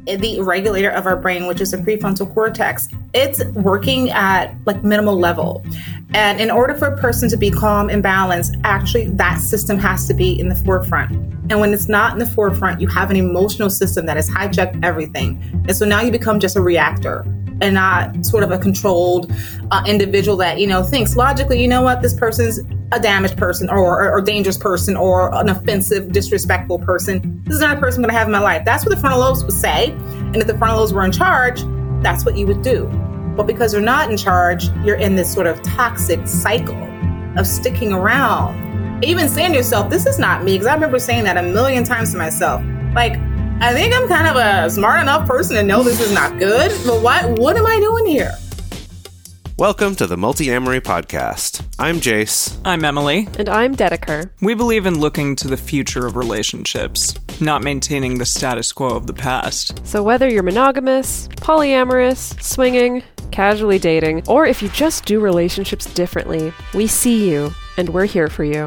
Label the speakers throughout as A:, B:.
A: the regulator of our brain, which is the prefrontal cortex, it's working at like minimal level. And in order for a person to be calm and balanced, actually that system has to be in the forefront. And when it's not in the forefront, you have an emotional system that has hijacked everything. And so now you become just a reactor and not sort of a controlled individual that, thinks logically, you know what, this person's a damaged person or dangerous person or an offensive, disrespectful person. This is not a person I'm going to have in my life. That's what the frontal lobes would say. And if the frontal lobes were in charge, that's what you would do. But because you're not in charge, you're in this sort of toxic cycle of sticking around. Even saying to yourself, this is not me. Because I remember saying that a million times to myself. Like, I think I'm kind of a smart enough person to know this is not good. But what am I doing here?
B: Welcome to the Multi-Amory Podcast. I'm Jace.
C: I'm Emily.
D: And I'm Dedeker.
C: We believe in looking to the future of relationships, not maintaining the status quo of the past.
D: So whether you're monogamous, polyamorous, swinging, casually dating, or if you just do relationships differently, we see you, and we're here for you.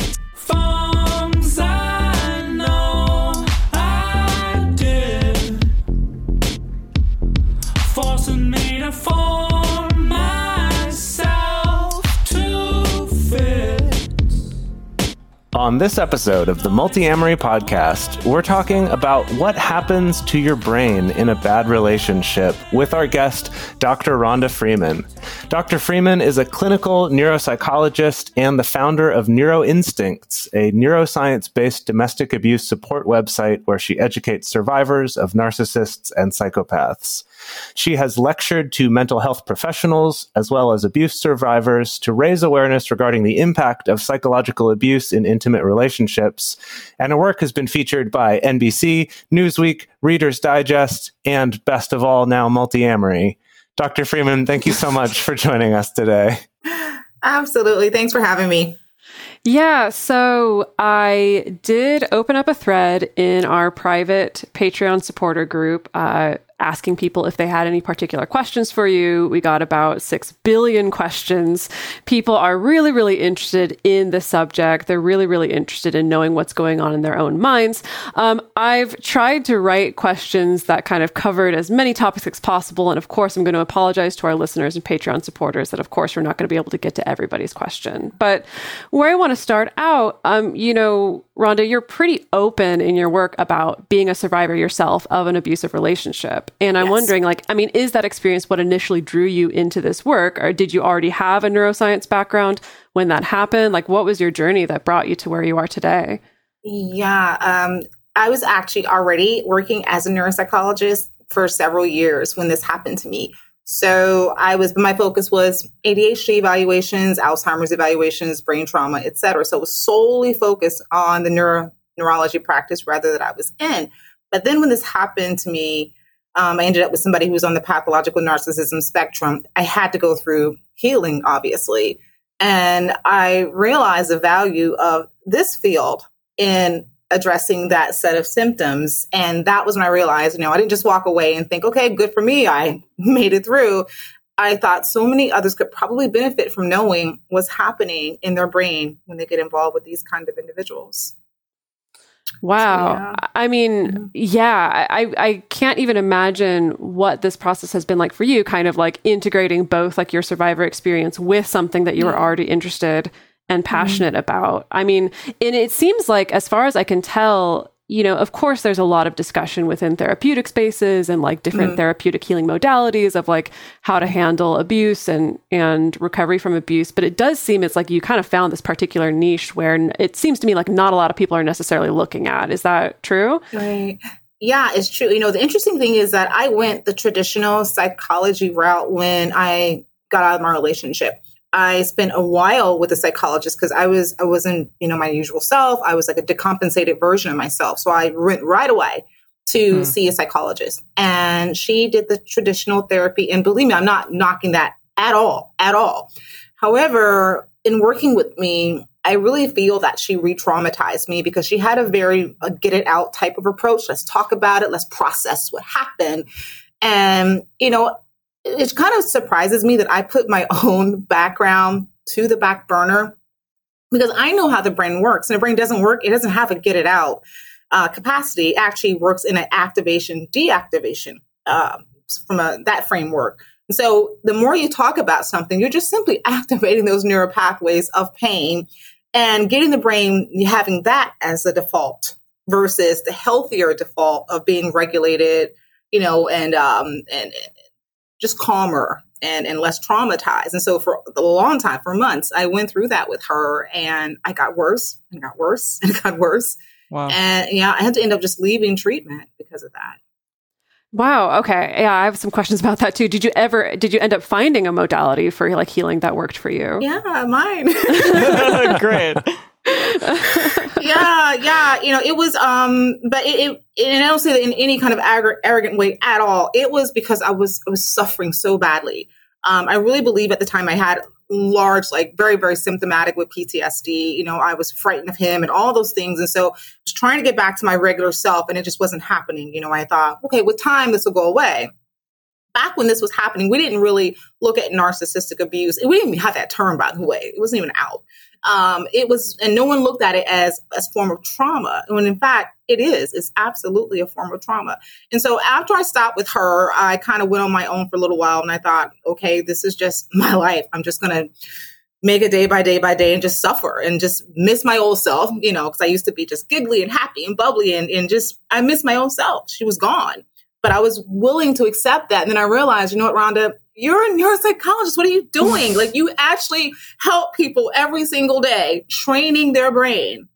B: On this episode of the Multi-Amory Podcast, we're talking about what happens to your brain in a bad relationship with our guest, Dr. Rhonda Freeman. Dr. Freeman is a clinical neuropsychologist and the founder of NeuroInstincts, a neuroscience-based domestic abuse support website where she educates survivors of narcissists and psychopaths. She has lectured to mental health professionals as well as abuse survivors to raise awareness regarding the impact of psychological abuse in intimate relationships, and her work has been featured by NBC, Newsweek, Reader's Digest, and best of all, now Multi-Amory. Dr. Freeman, thank you so much for joining us today.
A: Absolutely. Thanks for having me.
D: Yeah, so I did open up a thread in our private Patreon supporter group asking people if they had any particular questions for you. We got about 6 billion questions. People are really, really interested in the subject. They're really, really interested in knowing what's going on in their own minds. I've tried to write questions that kind of covered as many topics as possible. And of course, I'm going to apologize to our listeners and Patreon supporters that, of course, we're not going to be able to get to everybody's question. But where I want to start out, Rhonda, you're pretty open in your work about being a survivor yourself of an abusive relationship. And I'm wondering, is that experience what initially drew you into this work? Or did you already have a neuroscience background when that happened? Like, what was your journey that brought you to where you are today?
A: Yeah, I was actually already working as a neuropsychologist for several years when this happened to me. So my focus was ADHD evaluations, Alzheimer's evaluations, brain trauma, et cetera. So it was solely focused on the neurology practice rather that I was in. But then when this happened to me, I ended up with somebody who was on the pathological narcissism spectrum. I had to go through healing, obviously. And I realized the value of this field in addressing that set of symptoms. And that was when I realized, I didn't just walk away and think, okay, good for me, I made it through. I thought so many others could probably benefit from knowing what's happening in their brain when they get involved with these kind of individuals.
D: Wow.
A: So,
D: yeah. I can't even imagine what this process has been like for you, kind of like integrating both like your survivor experience with something that you were already interested and passionate about. And it seems like, as far as I can tell, of course, there's a lot of discussion within therapeutic spaces and like different therapeutic healing modalities of like how to handle abuse and recovery from abuse. But it does seem it's like you kind of found this particular niche where it seems to me like not a lot of people are necessarily looking at. Is that true?
A: Right. Yeah, it's true. The interesting thing is that I went the traditional psychology route when I got out of my relationship. I spent a while with a psychologist because I wasn't, my usual self. I was like a decompensated version of myself. So I went right away to see a psychologist, and she did the traditional therapy. And believe me, I'm not knocking that at all. However, in working with me, I really feel that she re-traumatized me because she had a very get it out type of approach. Let's talk about it. Let's process what happened. And, it kind of surprises me that I put my own background to the back burner because I know how the brain works. And the brain doesn't work. It doesn't have a get it out. capacity actually works in an activation deactivation from that framework. And so the more you talk about something, you're just simply activating those neural pathways of pain and getting the brain having that as the default versus the healthier default of being regulated, and just calmer and less traumatized. And so for a long time, for months, I went through that with her, and I got worse and got worse and got worse.
C: Wow.
A: And I had to end up just leaving treatment because of that.
D: Wow. Okay. Yeah, I have some questions about that too. Did you end up finding a modality for like healing that worked for you?
A: Yeah, mine.
C: Great.
A: Yeah. It was, but and I don't say that in any kind of arrogant way at all. It was because I was suffering so badly. I really believe at the time I had large, like very, very symptomatic with PTSD. I was frightened of him and all those things. And so I was trying to get back to my regular self, and it just wasn't happening. I thought, okay, with time, this will go away. Back when this was happening, we didn't really look at narcissistic abuse. We didn't even have that term, by the way. It wasn't even out. And no one looked at it as a form of trauma. When in fact, it's absolutely a form of trauma. And so after I stopped with her, I kind of went on my own for a little while, and I thought, okay, this is just my life. I'm just going to make it day by day by day and just suffer and just miss my old self, because I used to be just giggly and happy and bubbly and just, I miss my old self. She was gone, but I was willing to accept that. And then I realized, you know what, Rhonda, you're a neuropsychologist. What are you doing? Like, you actually help people every single day, training their brain.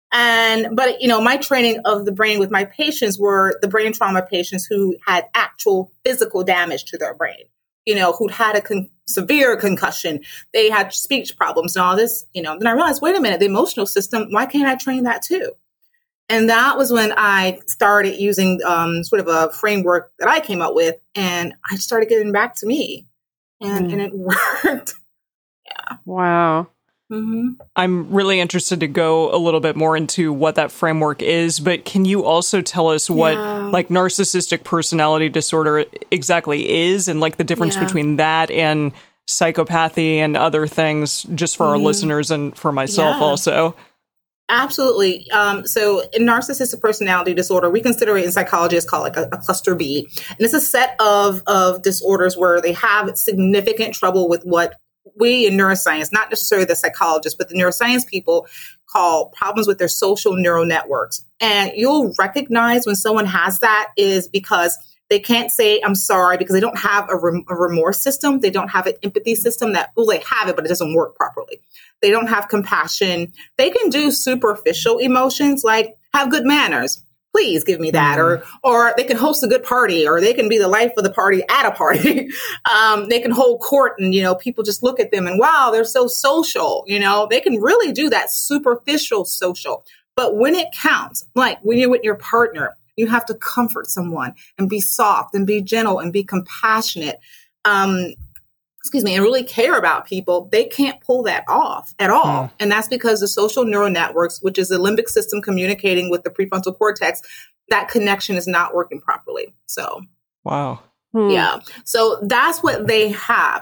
A: But my training of the brain with my patients were the brain trauma patients who had actual physical damage to their brain, who'd had a severe concussion. They had speech problems and all this, Then I realized, wait a minute, the emotional system, why can't I train that too? And that was when I started using sort of a framework that I came up with, and I started getting back to me, and it worked. Yeah.
D: Wow.
A: Mm-hmm.
C: I'm really interested to go a little bit more into what that framework is, but can you also tell us what like narcissistic personality disorder exactly is, and like the difference between that and psychopathy and other things, just for our listeners and for myself also?
A: Absolutely. So in narcissistic personality disorder, we consider it in psychology, it's called like a cluster B. And it's a set of disorders where they have significant trouble with what we in neuroscience, not necessarily the psychologists, but the neuroscience people call problems with their social neural networks. And you'll recognize when someone has that is because they can't say, I'm sorry, because they don't have a remorse system. They don't have an empathy system they have it, but it doesn't work properly. They don't have compassion. They can do superficial emotions like have good manners. Please give me that. Or they can host a good party, or they can be the life of the party at a party. They can hold court and, people just look at them and wow, they're so social. They can really do that superficial social. But when it counts, like when you're with your partner, you have to comfort someone and be soft and be gentle and be compassionate. And really care about people. They can't pull that off at all. And that's because the social neural networks, which is the limbic system communicating with the prefrontal cortex, that connection is not working properly. So,
C: wow.
A: Yeah. So that's what they have.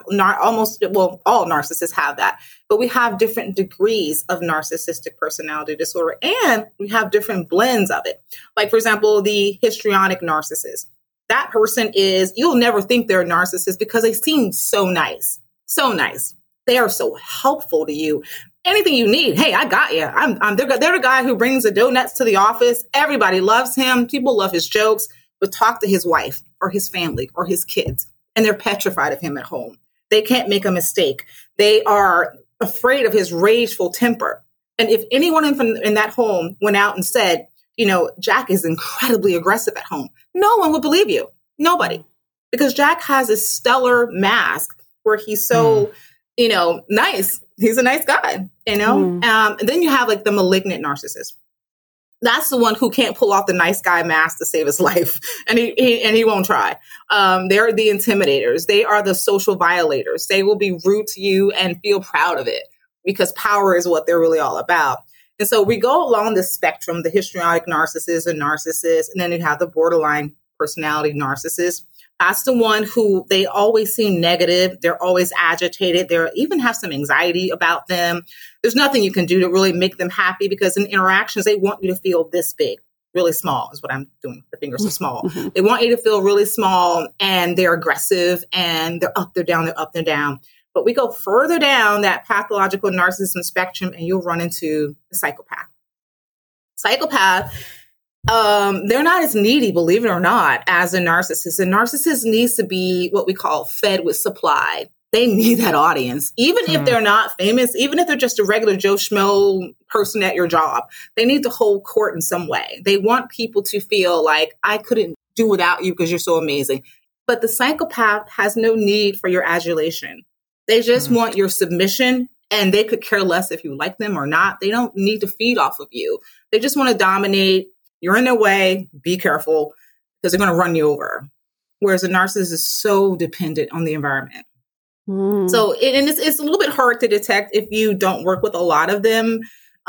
A: All narcissists have that, but we have different degrees of narcissistic personality disorder, and we have different blends of it. Like, for example, the histrionic narcissist. That person you'll never think they're a narcissist because they seem so nice. So nice. They are so helpful to you. Anything you need. Hey, I got you. They're the guy who brings the donuts to the office. Everybody loves him. People love his jokes, but talk to his wife or his family or his kids, and they're petrified of him at home. They can't make a mistake. They are afraid of his rageful temper. And if anyone in that home went out and said, Jack is incredibly aggressive at home, no one would believe you. Nobody. Because Jack has this stellar mask where he's so, nice. He's a nice guy, And then you have like the malignant narcissist. That's the one who can't pull off the nice guy mask to save his life. And he won't try. They're the intimidators. They are the social violators. They will be rude to you and feel proud of it because power is what they're really all about. And so we go along the spectrum, the histrionic narcissist and narcissist, and then you have the borderline personality narcissist. That's the one who they always seem negative. They're always agitated. They even have some anxiety about them. There's nothing you can do to really make them happy because in interactions, they want you to feel this big. really small is what I'm doing. The fingers are small. They want you to feel really small, and they're aggressive, and they're up, they're down, they're up, they're down. But we go further down that pathological narcissism spectrum, and you'll run into the psychopath. They're not as needy, believe it or not, as a narcissist. A narcissist needs to be what we call fed with supply. They need that audience. Even if they're not famous, even if they're just a regular Joe Schmo person at your job, they need to hold court in some way. They want people to feel like, I couldn't do without you because you're so amazing. But the psychopath has no need for your adulation. They just want your submission, and they could care less if you like them or not. They don't need to feed off of you. They just want to dominate. You're in their way. Be careful, because they're going to run you over. Whereas a narcissist is so dependent on the environment. So it's a little bit hard to detect if you don't work with a lot of them.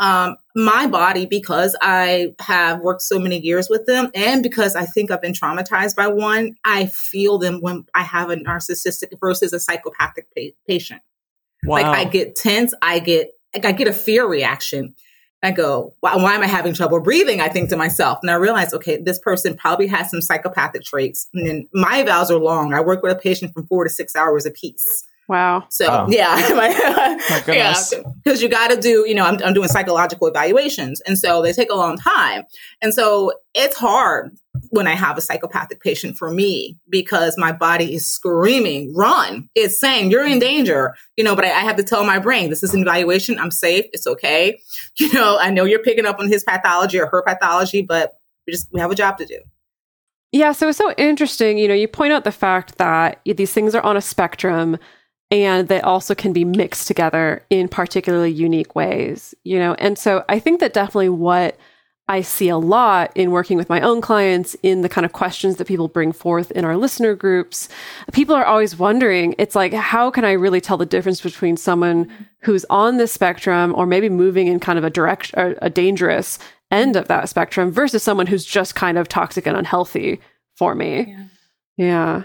A: My body, because I have worked so many years with them, and because I think I've been traumatized by one, I feel them when I have a narcissistic versus a psychopathic patient.
C: Wow.
A: Like, I get tense. I get a fear reaction. I go, why am I having trouble breathing? I think to myself. And I realize, okay, this person probably has some psychopathic traits. And then my evals are long. I work with a patient from 4 to 6 hours a piece.
D: Wow.
A: So, yeah.
C: My goodness.
A: Because you got to do, I'm doing psychological evaluations. And so they take a long time. And so it's hard when I have a psychopathic patient for me, because my body is screaming, run. It's saying you're in danger, but I have to tell my brain, this is an evaluation. I'm safe. It's okay. I know you're picking up on his pathology or her pathology, but we have a job to do.
D: Yeah. So it's so interesting. You point out the fact that these things are on a spectrum, and they also can be mixed together in particularly unique ways, And so I think that definitely what I see a lot in working with my own clients, in the kind of questions that people bring forth in our listener groups, people are always wondering, it's like, how can I really tell the difference between someone who's on this spectrum, or maybe moving in kind of a dangerous end of that spectrum, versus someone who's just kind of toxic and unhealthy for me? Yeah.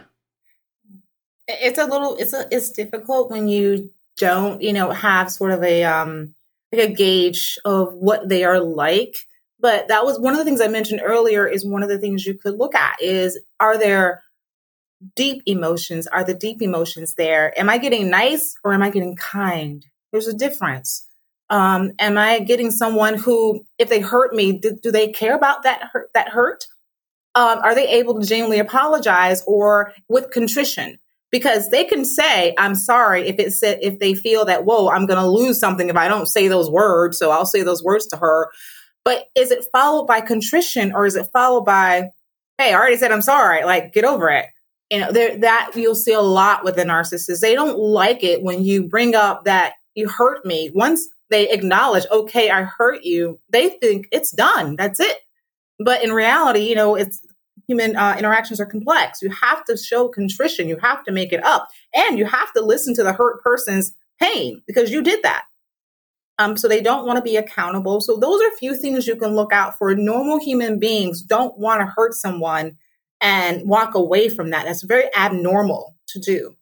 A: It's difficult when you don't, have sort of a gauge of what they are like. But that was one of the things I mentioned earlier, is one of the things you could look at is, are there deep emotions? Are the deep emotions there? Am I getting nice, or am I getting kind? There's a difference. Am I getting someone who, if they hurt me, do they care about that hurt? Are they able to genuinely apologize, or with contrition? Because they can say, I'm sorry, if they feel that, whoa, I'm going to lose something if I don't say those words. So I'll say those words to her. But is it followed by contrition, or is it followed by, hey, I already said I'm sorry, like, get over it? That you'll see a lot with the narcissist. They don't like it when you bring up that you hurt me. Once they acknowledge, okay, I hurt you, they think it's done. That's it. But in reality, it's human interactions are complex. You have to show contrition. You have to make it up, and you have to listen to the hurt person's pain, because you did that. So they don't want to be accountable. So those are a few things you can look out for. Normal human beings don't want to hurt someone and walk away from that. That's very abnormal to do.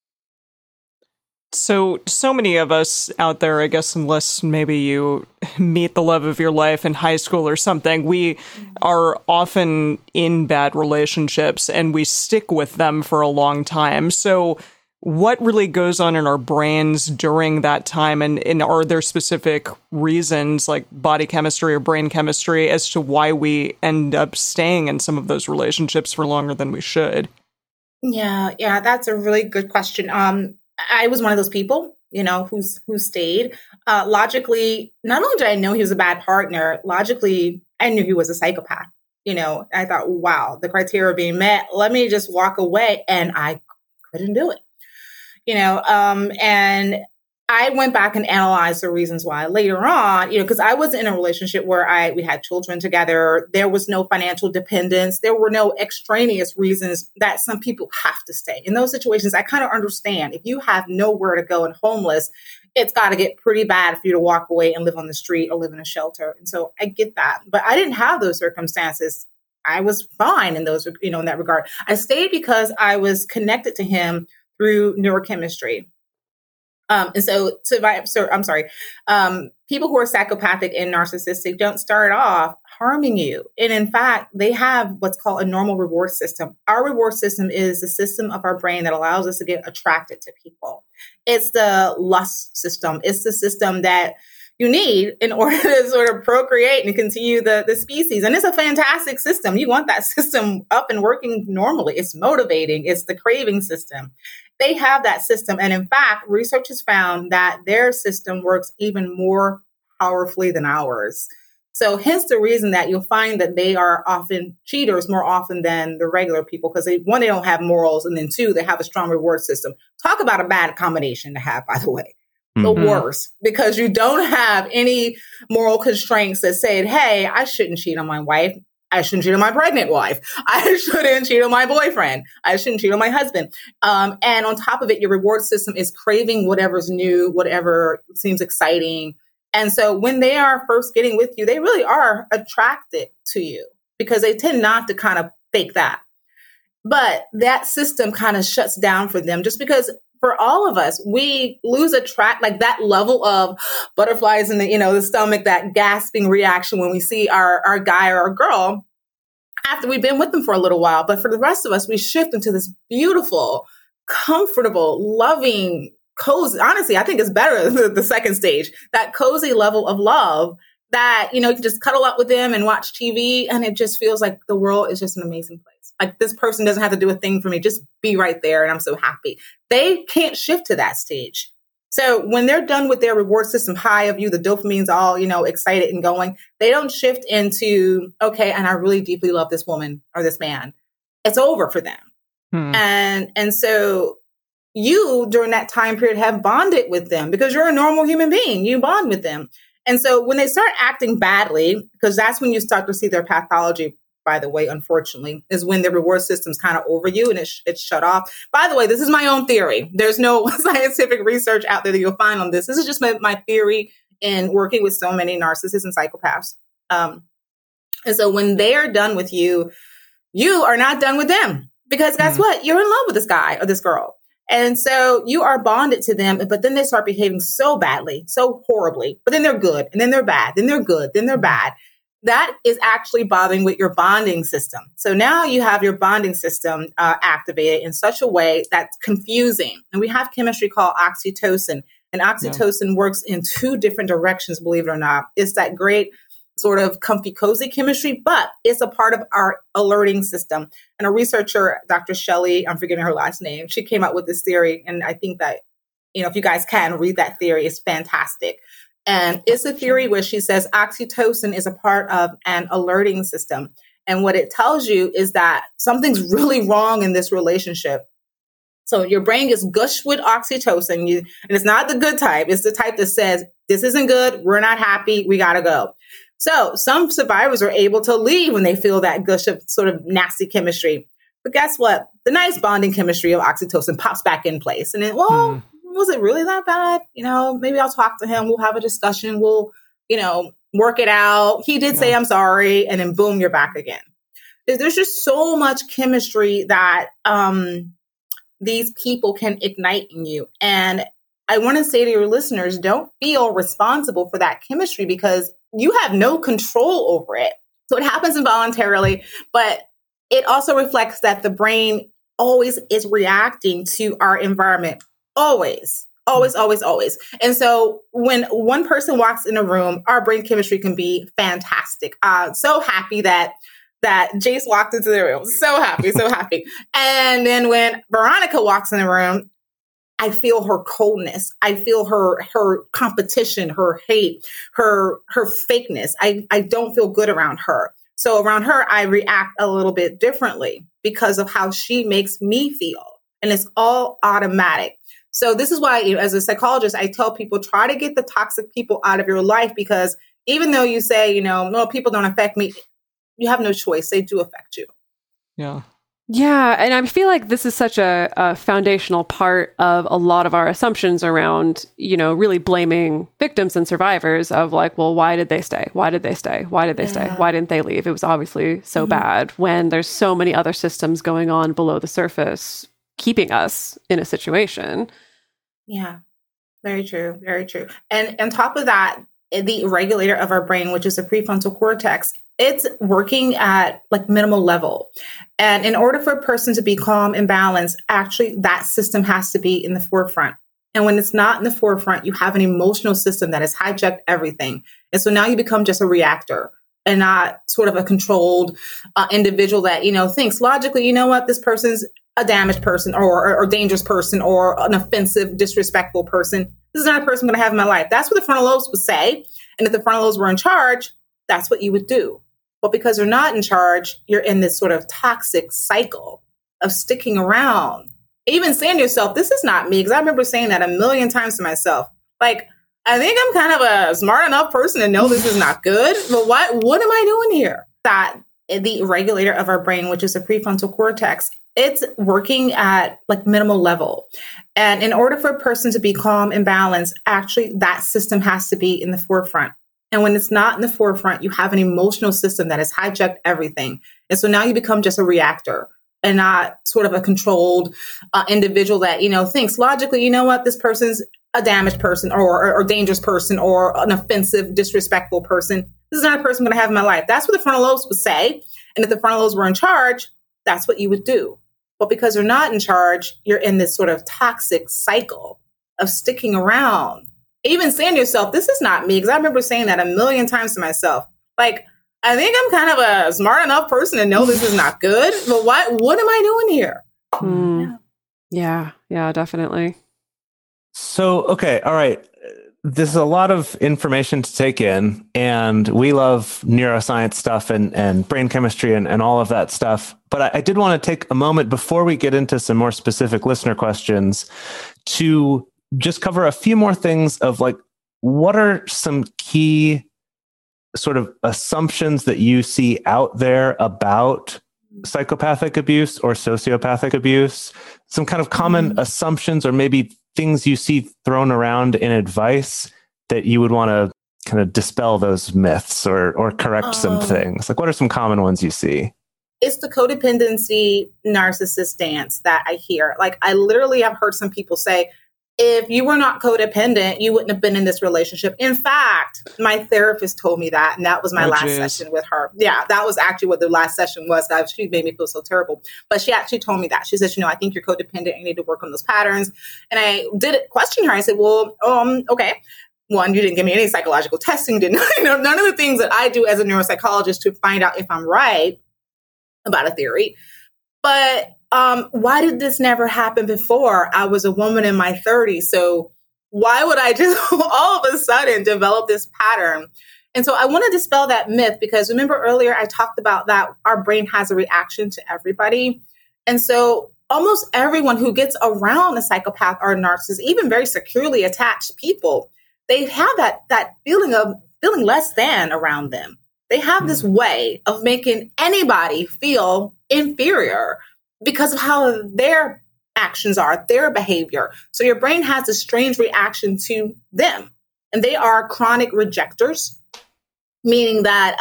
C: So many of us out there, I guess, unless maybe you meet the love of your life in high school or something, we are often in bad relationships, and we stick with them for a long time. So what really goes on in our brains during that time? And are there specific reasons, like body chemistry or brain chemistry, as to why we end up staying in some of those relationships for longer than we should?
A: Yeah, that's a really good question. I was one of those people, who stayed. Logically, not only did I know he was a bad partner, logically, I knew he was a psychopath. I thought, wow, the criteria being met, let me just walk away. And I couldn't do it. And I went back and analyzed the reasons why later on, because I was in a relationship where we had children together. There was no financial dependence. There were no extraneous reasons that some people have to stay. In those situations, I kind of understand, if you have nowhere to go and homeless, it's got to get pretty bad for you to walk away and live on the street or live in a shelter. And so I get that, but I didn't have those circumstances. I was fine in those, in that regard. I stayed because I was connected to him through neurochemistry. And so people who are psychopathic and narcissistic don't start off harming you. And in fact, they have what's called a normal reward system. Our reward system is the system of our brain that allows us to get attracted to people. It's the lust system. It's the system that you need in order to sort of procreate and continue the species. And it's a fantastic system. You want that system up and working normally. It's motivating. It's the craving system. They have that system. And in fact, research has found that their system works even more powerfully than ours. So hence the reason that you'll find that they are often cheaters more often than the regular people, because one, they don't have morals, and then two, they have a strong reward system. Talk about a bad combination to have, by the way. The worst, because you don't have any moral constraints that say, hey, I shouldn't cheat on my wife. I shouldn't cheat on my pregnant wife. I shouldn't cheat on my boyfriend. I shouldn't cheat on my husband. And on top of it, your reward system is craving whatever's new, whatever seems exciting. And so when they are first getting with you, they really are attracted to you because they tend not to kind of fake that. But that system kind of shuts down for them just because for all of us, we lose like that level of butterflies in the stomach, that gasping reaction when we see our guy or our girl after we've been with them for a little while. But for the rest of us, we shift into this beautiful, comfortable, loving, cozy. Honestly, I think it's better than the second stage, that cozy level of love that, you can just cuddle up with them and watch TV. And it just feels like the world is just an amazing place. Like this person doesn't have to do a thing for me, just be right there. And I'm so happy. They can't shift to that stage. So when they're done with their reward system high of you, the dopamine's all, excited and going, they don't shift into, okay, and I really deeply love this woman or this man. It's over for them. And so you, during that time period, have bonded with them because you're a normal human being. You bond with them. And so when they start acting badly, because that's when you start to see their pathology, by the way, unfortunately, is when the reward system's kind of over you and it's shut off. By the way, this is my own theory. There's no scientific research out there that you'll find on this. This is just my theory in working with so many narcissists and psychopaths. And so when they are done with you, you are not done with them because guess what? You're in love with this guy or this girl. And so you are bonded to them, but then they start behaving so badly, so horribly, but then they're good and then they're bad, then they're good, then they're bad. That is actually bothering with your bonding system. So now you have your bonding system activated in such a way that's confusing. And we have chemistry called oxytocin. And oxytocin works in two different directions, believe it or not. It's that great sort of comfy, cozy chemistry, but it's a part of our alerting system. And a researcher, Dr. Shelley, I'm forgetting her last name, she came up with this theory. And I think that, if you guys can read that theory, it's fantastic. And it's a theory where she says oxytocin is a part of an alerting system. And what it tells you is that something's really wrong in this relationship. So your brain gets gushed with oxytocin, and it's not the good type. It's the type that says, this isn't good. We're not happy. We got to go. So some survivors are able to leave when they feel that gush of sort of nasty chemistry. But guess what? The nice bonding chemistry of oxytocin pops back in place. And then, was it really that bad? Maybe I'll talk to him. We'll have a discussion. We'll, work it out. He did say, I'm sorry. And then boom, you're back again. There's just so much chemistry that these people can ignite in you. And I want to say to your listeners, don't feel responsible for that chemistry because you have no control over it. So it happens involuntarily, but it also reflects that the brain always is reacting to our environment. Always. And so when one person walks in a room, our brain chemistry can be fantastic. So happy that Jace walked into the room. So happy. And then when Veronica walks in the room, I feel her coldness. I feel her competition, her hate, her fakeness. I don't feel good around her. So around her, I react a little bit differently because of how she makes me feel. And it's all automatic. So this is why, as a psychologist, I tell people, try to get the toxic people out of your life, because even though you say, no, people don't affect me, you have no choice. They do affect you.
C: Yeah.
D: Yeah. And I feel like this is such a foundational part of a lot of our assumptions around, really blaming victims and survivors of like, well, why did they stay? Why did they stay? Why did they stay? Why didn't they leave? It was obviously so bad, when there's so many other systems going on below the surface, keeping us in a situation.
A: Yeah, very true. Very true. And on top of that, the regulator of our brain, which is the prefrontal cortex, it's working at like minimal level. And in order for a person to be calm and balanced, actually that system has to be in the forefront. And when it's not in the forefront, you have an emotional system that has hijacked everything. And so now you become just a reactor and not sort of a controlled individual that, thinks logically, you know what, this person's a damaged person or dangerous person or an offensive, disrespectful person. This is not a person I'm going to have in my life. That's what the frontal lobes would say. And if the frontal lobes were in charge, that's what you would do. But because you're not in charge, you're in this sort of toxic cycle of sticking around. Even saying to yourself, this is not me. Because I remember saying that a million times to myself. Like, I think I'm kind of a smart enough person to know this is not good. But what am I doing here? That the regulator of our brain, which is the prefrontal cortex, it's working at like minimal level. And in order for a person to be calm and balanced, actually that system has to be in the forefront. And when it's not in the forefront, you have an emotional system that has hijacked everything. And so now you become just a reactor and not sort of a controlled individual that, thinks logically, you know what, this person's a damaged person or dangerous person or an offensive, disrespectful person. This is not a person I'm going to have in my life. That's what the frontal lobes would say. And if the frontal lobes were in charge, that's what you would do. But because you're not in charge, you're in this sort of toxic cycle of sticking around. Even saying to yourself, this is not me. Because I remember saying that a million times to myself. Like, I think I'm kind of a smart enough person to know this is not good. But what am I doing here?
D: Yeah, definitely.
B: So, okay. All right. There's a lot of information to take in, and we love neuroscience stuff and brain chemistry and all of that stuff. But I did want to take a moment before we get into some more specific listener questions to just cover a few more things of like, what are some key sort of assumptions that you see out there about psychopathic abuse or sociopathic abuse? Some kind of common assumptions or maybe things you see thrown around in advice that you would want to kind of dispel those myths or correct some things? Like, what are some common ones you see?
A: It's the codependency narcissist dance that I hear. Like, I literally have heard some people say, if you were not codependent, you wouldn't have been in this relationship. In fact, my therapist told me that, and that was my last session with her. Yeah, that was actually what the last session was. She made me feel so terrible. But she actually told me that. She said, I think you're codependent. You need to work on those patterns. And I did question her. I said, well, okay. One, you didn't give me any psychological testing. None of the things that I do as a neuropsychologist to find out if I'm right about a theory. But why did this never happen before? I was a woman in my 30s. So why would I just all of a sudden develop this pattern? And so I want to dispel that myth, because remember earlier I talked about that our brain has a reaction to everybody. And so almost everyone who gets around a psychopath or a narcissist, even very securely attached people, they have that feeling of feeling less than around them. They have this way of making anybody feel inferior because of how their actions are, their behavior. So your brain has a strange reaction to them. And they are chronic rejectors, meaning that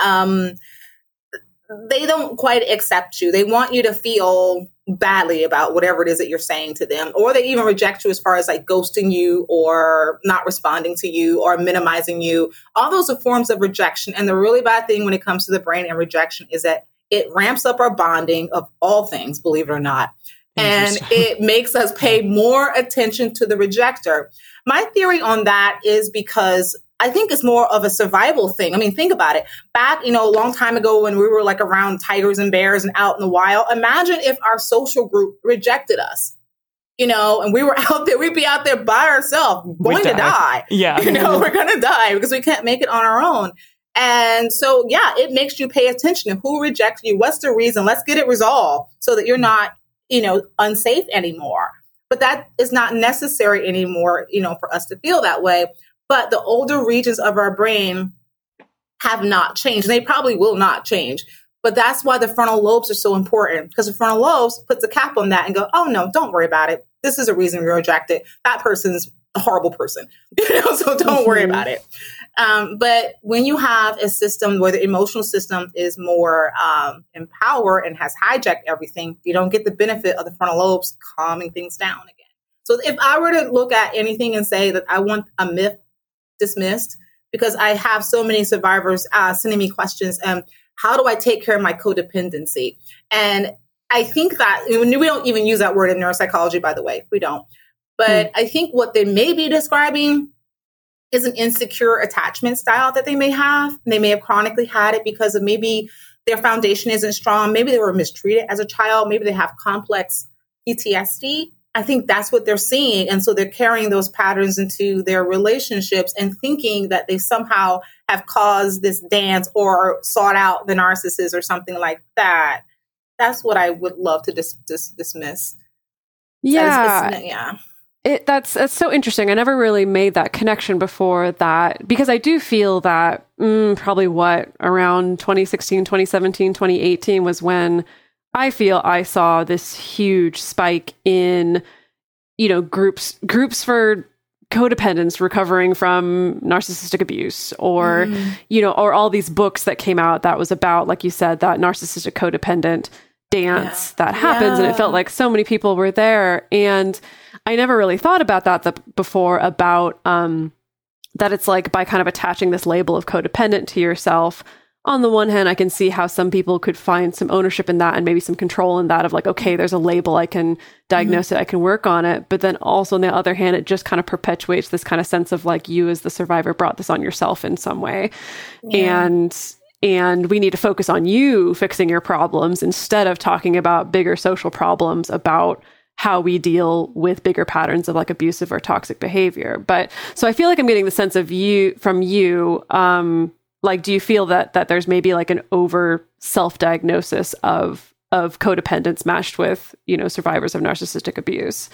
A: they don't quite accept you. They want you to feel badly about whatever it is that you're saying to them, or they even reject you as far as like ghosting you or not responding to you or minimizing you. All those are forms of rejection. And the really bad thing when it comes to the brain and rejection is that it ramps up our bonding of all things, believe it or not. And it makes us pay more attention to the rejector. My theory on that is because I think it's more of a survival thing. I mean, think about it. Back, a long time ago when we were like around tigers and bears and out in the wild, imagine if our social group rejected us, and we were out there, we'd be out there by ourselves, going to die.
C: Yeah.
A: We're going to die because we can't make it on our own. And so, yeah, it makes you pay attention to who rejected you. What's the reason? Let's get it resolved so that you're not, unsafe anymore. But that is not necessary anymore, for us to feel that way. But the older regions of our brain have not changed. They probably will not change. But that's why the frontal lobes are so important, because the frontal lobes puts a cap on that and go, oh, no, don't worry about it. This is a reason you're rejected. That person's a horrible person, so don't worry about it. But when you have a system where the emotional system is more empowered and has hijacked everything, you don't get the benefit of the frontal lobes calming things down again. So if I were to look at anything and say that I want a myth dismissed, because I have so many survivors sending me questions, how do I take care of my codependency? And I think that we don't even use that word in neuropsychology, by the way, we don't. But I think what they may be describing is an insecure attachment style that they may have. They may have chronically had it because of maybe their foundation isn't strong. Maybe they were mistreated as a child. Maybe they have complex PTSD. I think that's what they're seeing. And so they're carrying those patterns into their relationships and thinking that they somehow have caused this dance or sought out the narcissist or something like that. That's what I would love to dismiss.
D: Yeah. That's so interesting. I never really made that connection before that, because I do feel that probably around 2016, 2017, 2018 was when I feel I saw this huge spike in, groups for codependents recovering from narcissistic abuse, or, or all these books that came out that was about, like you said, that narcissistic codependent dance that happens. And it felt like so many people were there. And I never really thought about that before, about that it's like by kind of attaching this label of codependent to yourself. On the one hand, I can see how some people could find some ownership in that and maybe some control in that of like, okay, there's a label, I can diagnose it, I can work on it. But then also on the other hand, it just kind of perpetuates this kind of sense of like, you as the survivor brought this on yourself in some way. Yeah. And we need to focus on you fixing your problems instead of talking about bigger social problems, about how we deal with bigger patterns of like abusive or toxic behavior. But so I feel like I'm getting the sense of from you. Like, do you feel that there's maybe like an over self-diagnosis of codependence matched with, survivors of narcissistic abuse?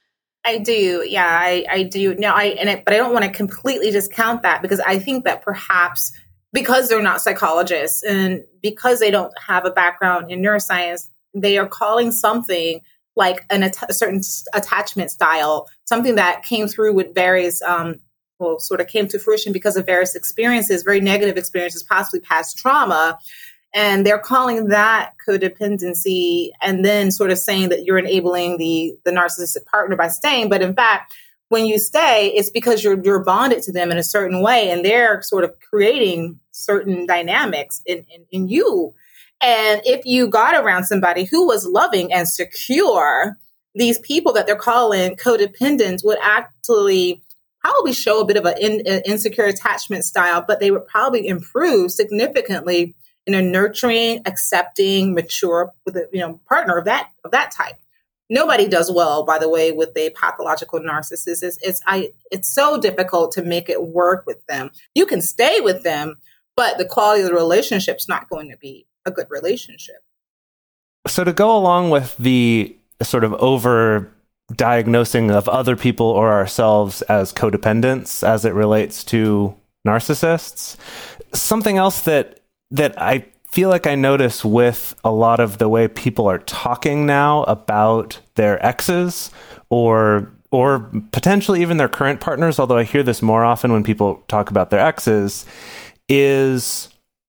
A: I do. Yeah, I do. No, but I don't want to completely discount that, because I think that perhaps because they're not psychologists and because they don't have a background in neuroscience, they are calling something like a certain attachment style, something that came through with various, sort of came to fruition because of various experiences, very negative experiences, possibly past trauma. And they're calling that codependency, and then sort of saying that you're enabling the narcissistic partner by staying. But in fact, when you stay, it's because you're bonded to them in a certain way, and they're sort of creating certain dynamics in you. And if you got around somebody who was loving and secure, these people that they're calling codependents would actually probably show a bit of an insecure attachment style, but they would probably improve significantly in a nurturing, accepting, mature with a partner of that type. Nobody does well, by the way, with a pathological narcissist. It's so difficult to make it work with them. You can stay with them, but the quality of the relationship's not going to be a good relationship.
B: So to go along with the sort of over diagnosing of other people or ourselves as codependents as it relates to narcissists, something else that I feel like I notice with a lot of the way people are talking now about their exes or potentially even their current partners, although I hear this more often when people talk about their exes, is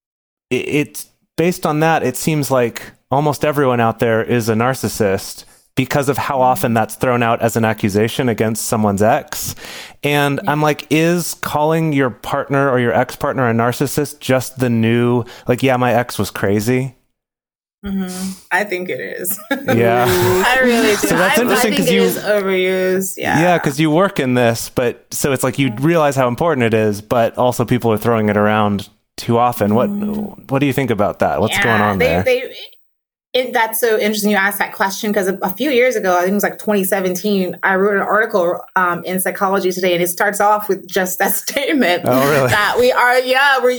B: it's based on that. It seems like almost everyone out there is a narcissist because of how often that's thrown out as an accusation against someone's ex. And I'm like, is calling your partner or your ex-partner a narcissist just the new, like, yeah, my ex was crazy?
A: Mm-hmm. I think it is.
B: Yeah.
A: I really do.
B: So that's interesting because
A: it is overused.
B: Yeah, because you work in this, but so it's like you realize how important it is, but also people are throwing it around too often. What do you think about that? What's going on there?
A: That's so interesting you asked that question, because a few years ago, I think it was like 2017, I wrote an article in Psychology Today, and it starts off with just that statement.
B: Oh, really?
A: That we're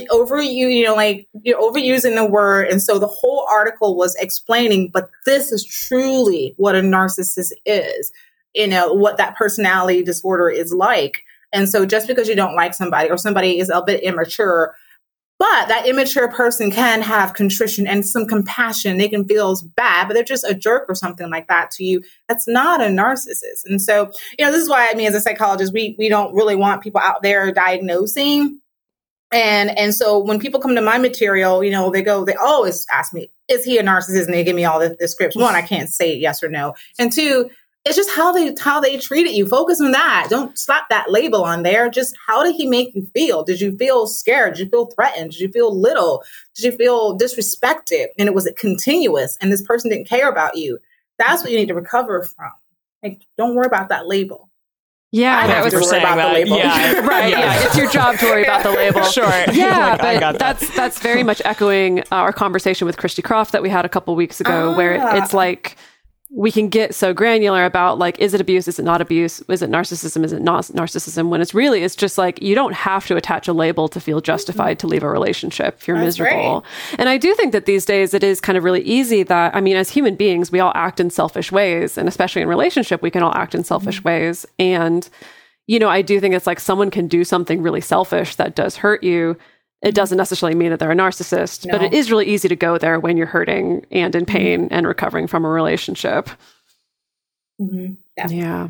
A: overusing the word. And so the whole article was explaining, but this is truly what a narcissist is, what that personality disorder is like. And so just because you don't like somebody or somebody is a bit immature, but that immature person can have contrition and some compassion. They can feel bad, but they're just a jerk or something like that to you. That's not a narcissist. And so, this is why, as a psychologist, we don't really want people out there diagnosing. And so when people come to my material, they always ask me, is he a narcissist? And they give me all the scripts. One, I can't say yes or no. And two, It's just how they treated you. Focus on that. Don't slap that label on there. Just how did he make you feel? Did you feel scared? Did you feel threatened? Did you feel little? Did you feel disrespected? And was it continuous? And this person didn't care about you. That's what you need to recover from. Like, don't worry about that label.
D: Yeah,
C: that was
A: worry about the label.
C: Yeah,
D: right. Yeah, it's your job to worry about the label.
C: Sure.
D: Yeah,
C: Like,
D: but that's very much echoing our conversation with Christy Croft that we had a couple weeks ago, where it's like we can get so granular about like, is it abuse? Is it not abuse? Is it narcissism? Is it not narcissism? When it's just like, you don't have to attach a label to feel justified to leave a relationship if you're miserable. Right. And I do think that these days it is kind of really easy that, I mean, as human beings, we all act in selfish ways. And especially in relationship, we can all act in selfish ways. And, you know, I do think it's like someone can do something really selfish that does hurt you. It doesn't necessarily mean that they're a narcissist, but it is really easy to go there when you're hurting and in pain and recovering from a relationship. Yeah.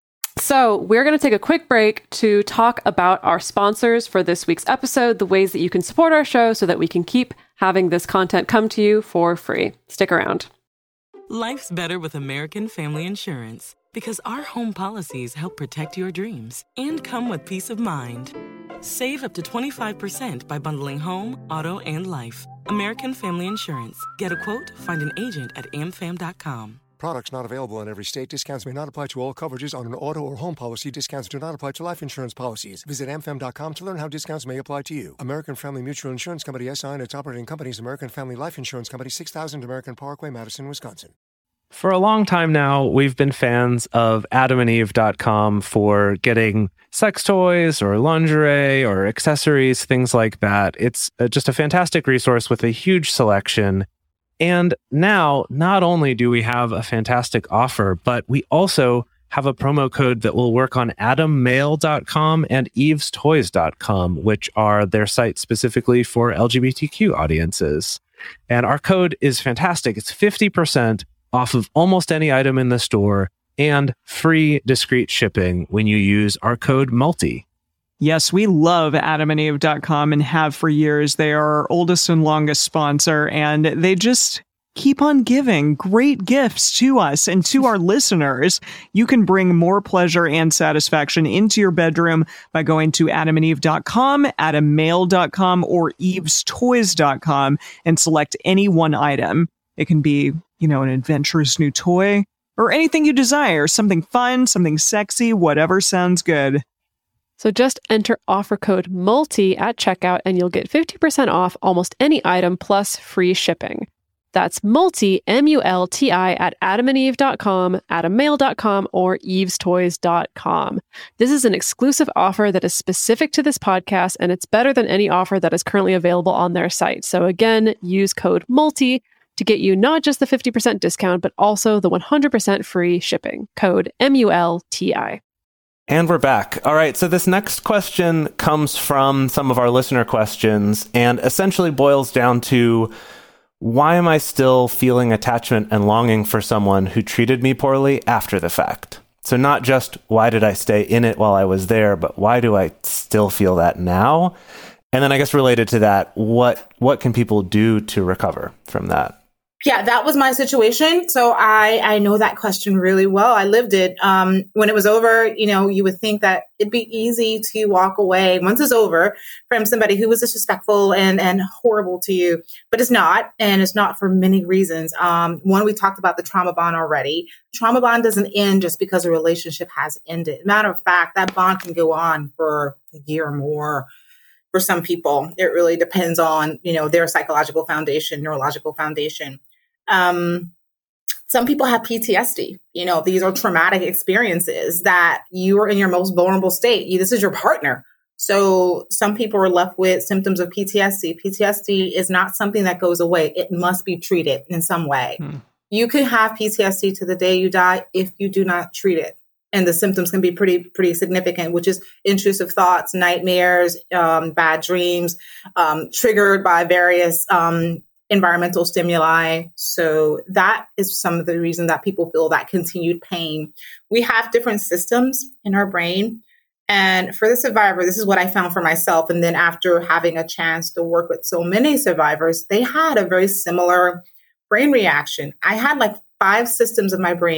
D: So we're going to take a quick break to talk about our sponsors for this week's episode, the ways that you can support our show so that we can keep having this content come to you for free. Stick around.
E: Life's better with American Family Insurance because our home policies help protect your dreams and come with peace of mind. Save up to 25% by bundling home, auto, and life. American Family Insurance. Get a quote, find an agent at amfam.com.
F: Products not available in every state. Discounts may not apply to all coverages on an auto or home policy. Discounts do not apply to life insurance policies. Visit amfam.com to learn how discounts may apply to you. American Family Mutual Insurance Company, SI, and its operating companies, American Family Life Insurance Company, 6000 American Parkway, Madison, Wisconsin.
B: For a long time now, we've been fans of adamandeve.com for getting sex toys or lingerie or accessories, things like that. It's just a fantastic resource with a huge selection. And now, not only do we have a fantastic offer, but we also have a promo code that will work on adammail.com and evestoys.com, which are their sites specifically for LGBTQ audiences. And our code is fantastic. It's 50% off of almost any item in the store and free discreet shipping when you use our code MULTI.
C: Yes, we love adamandeve.com and have for years. They are our oldest and longest sponsor, and they just keep on giving great gifts to us and to our listeners. You can bring more pleasure and satisfaction into your bedroom by going to adamandeve.com, adammail.com, or evestoys.com and select any one item. It can be, you know, an adventurous new toy or anything you desire, something fun, something sexy, whatever sounds good.
D: So just enter offer code MULTI at checkout and you'll get 50% off almost any item plus free shipping. That's MULTI, M-U-L-T-I, at adamandeve.com, adammail.com, or evestoys.com. This is an exclusive offer that is specific to this podcast, and it's better than any offer that is currently available on their site. So again, use code MULTI to get you not just the 50% discount, but also the 100% free shipping. Code MULTI.
B: And we're back. All right, so this next question comes from some of our listener questions and essentially boils down to, why am I still feeling attachment and longing for someone who treated me poorly after the fact? So not just why did I stay in it while I was there, but why do I still feel that now? And then I guess related to that, what can people do to recover from that?
A: Yeah, that was my situation. So I know that question really well. I lived it. When it was over, you know, you would think that it'd be easy to walk away once it's over from somebody who was disrespectful and horrible to you, but it's not. And it's not for many reasons. One, we talked about the trauma bond already. Trauma bond doesn't end just because a relationship has ended. Matter of fact, that bond can go on for a year or more. For some people, it really depends on, you know, their psychological foundation, neurological foundation. Some people have PTSD. You know, these are traumatic experiences that you are in your most vulnerable state. This is your partner. So some people are left with symptoms of PTSD. PTSD is not something that goes away. It must be treated in some way. You can have PTSD to the day you die if you do not treat it. And the symptoms can be pretty significant, which is intrusive thoughts, nightmares, bad dreams, triggered by various environmental stimuli. So that is some of the reason that people feel that continued pain. We have different systems in our brain. And for the survivor, this is what I found for myself. And then after having a chance to work with so many survivors, they had a very similar brain reaction. I had like 5 systems of my brain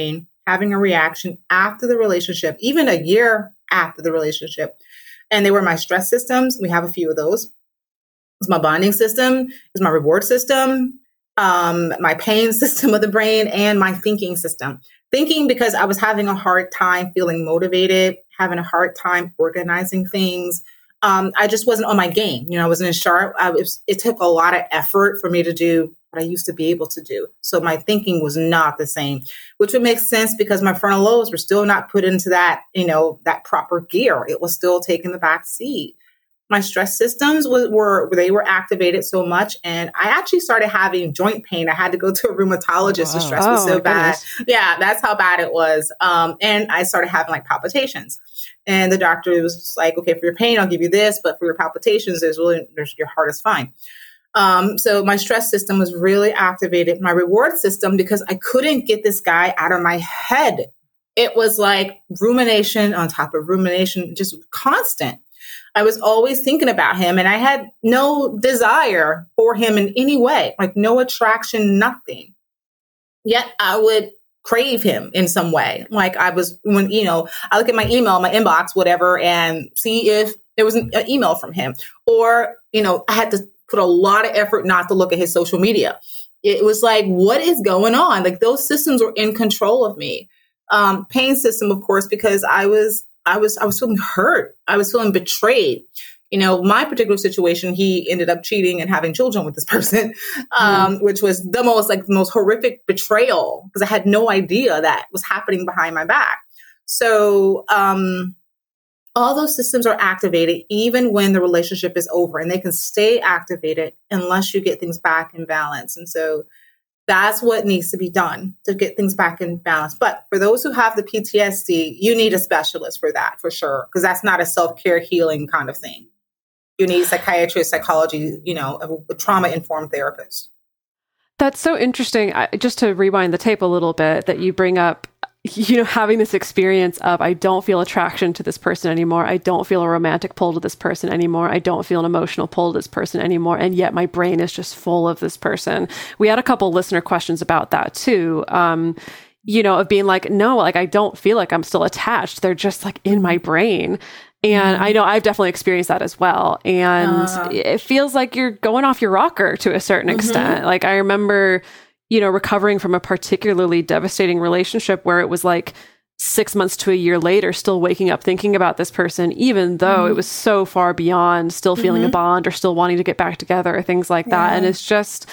A: having a reaction after the relationship, even a year after the relationship. And they were my stress systems. We have a few of those. It's my bonding system, it's my reward system, my pain system of the brain, and my thinking system. Thinking because I was having a hard time feeling motivated, having a hard time organizing things. I just wasn't on my game. I wasn't as sharp. It took a lot of effort for me to do what I used to be able to do. So my thinking was not the same, which would make sense because my frontal lobes were still not put into that, that proper gear. It was still taking the back seat. My stress systems were activated so much, and I actually started having joint pain. I had to go to a rheumatologist. The stress was so bad. Goodness. Yeah, that's how bad it was. And I started having like palpitations. And the doctor was just like, okay, for your pain, I'll give you this, but for your palpitations, your heart is fine. So my stress system was really activated. My reward system, because I couldn't get this guy out of my head. It was like rumination on top of rumination, just constant. I was always thinking about him, and I had no desire for him in any way, like no attraction, nothing. Yet I would crave him in some way. Like I look at my email, my inbox, whatever, and see if there was an email from him. Or, I had to put a lot of effort not to look at his social media. It was like, what is going on? Like those systems were in control of me. Pain system, of course, because I was feeling hurt. I was feeling betrayed. My particular situation, he ended up cheating and having children with this person, which was the most horrific betrayal because I had no idea that was happening behind my back. So, all those systems are activated even when the relationship is over, and they can stay activated unless you get things back in balance. And so that's what needs to be done to get things back in balance. But for those who have the PTSD, you need a specialist for that, for sure, because that's not a self-care healing kind of thing. You need psychiatrist, psychology, a trauma-informed therapist.
D: That's so interesting. Just to rewind the tape a little bit, that you bring up, having this experience of, I don't feel attraction to this person anymore. I don't feel a romantic pull to this person anymore. I don't feel an emotional pull to this person anymore. And yet my brain is just full of this person. We had a couple listener questions about that too. Of being like, no, like I don't feel like I'm still attached. They're just like in my brain. And I know I've definitely experienced that as well. And it feels like you're going off your rocker to a certain extent. Like I remember, recovering from a particularly devastating relationship where it was like 6 months to a year later, still waking up thinking about this person, even though it was so far beyond still feeling a bond or still wanting to get back together or things like that. And it's just,